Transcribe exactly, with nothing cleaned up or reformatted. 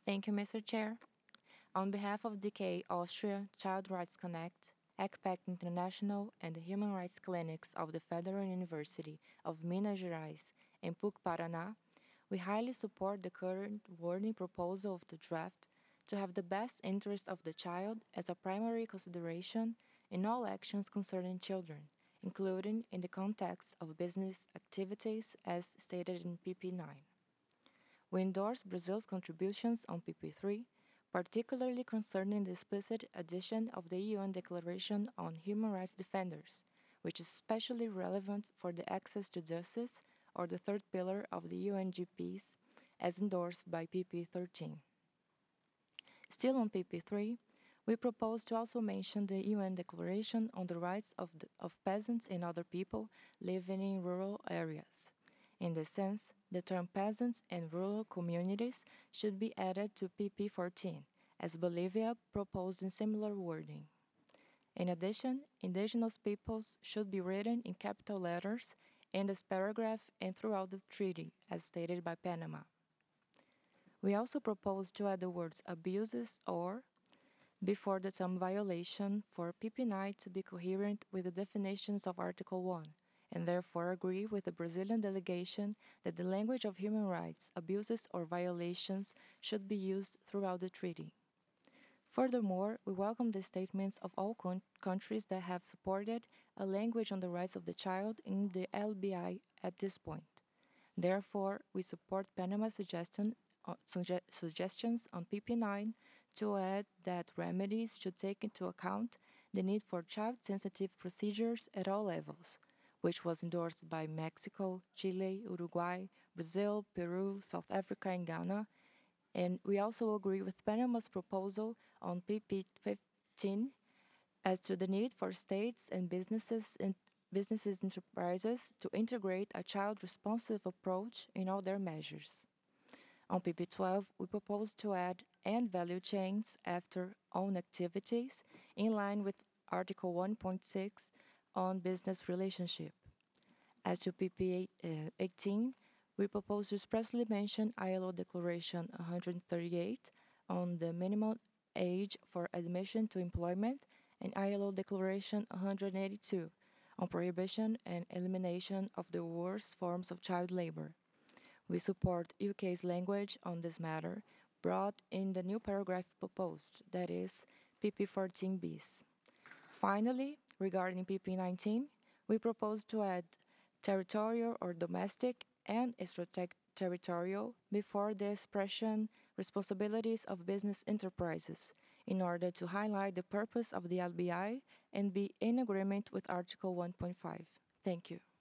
Thank you, Mister Chair. On behalf of D K Austria, Child Rights Connect, E C P E C International, and the Human Rights Clinics of the Federal University of Minas Gerais and P U C Paraná, we highly support the current wording proposal of the draft to have the best interest of the child as a primary consideration in all actions concerning children, including in the context of business activities as stated in P P nine. We endorse Brazil's contributions on P P three, particularly concerning the explicit addition of the U N Declaration on Human Rights Defenders, which is especially relevant for the access to justice, or the third pillar of the U N G Ps, as endorsed by P P thirteen. Still on P P three, we propose to also mention the U N Declaration on the Rights of, the, of Peasants and Other People Living in Rural Areas. In this sense, the term peasants and rural communities should be added to P P fourteen, as Bolivia proposed in similar wording. In addition, indigenous peoples should be written in capital letters in this paragraph and throughout the treaty, as stated by Panama. We also propose to add the words abuses or before the term violation for P P nine to be coherent with the definitions of Article one, and therefore agree with the Brazilian delegation that the language of human rights, abuses, or violations should be used throughout the treaty. Furthermore, we welcome the statements of all con- countries that have supported a language on the rights of the child in the L B I at this point. Therefore, we support Panama's suggestion, uh, sugge- suggestions on P P nine to add that remedies should take into account the need for child-sensitive procedures at all levels, which was endorsed by Mexico, Chile, Uruguay, Brazil, Peru, South Africa, and Ghana. And we also agree with Panama's proposal on P P fifteen as to the need for states and businesses and businesses enterprises to integrate a child responsive approach in all their measures. On P P twelve, we propose to add and value chains after own activities in line with Article one point six on business relationship. As to P P eighteen, we propose to expressly mention I L O Declaration one hundred thirty-eight on the minimum age for admission to employment and I L O Declaration one hundred eighty-two on prohibition and elimination of the worst forms of child labor. We support U K's language on this matter brought in the new paragraph proposed, that is, P P fourteen bis. Finally, regarding P P nineteen, we propose to add territorial or domestic and extraterritorial before the expression responsibilities of business enterprises in order to highlight the purpose of the L B I and be in agreement with Article one point five. Thank you.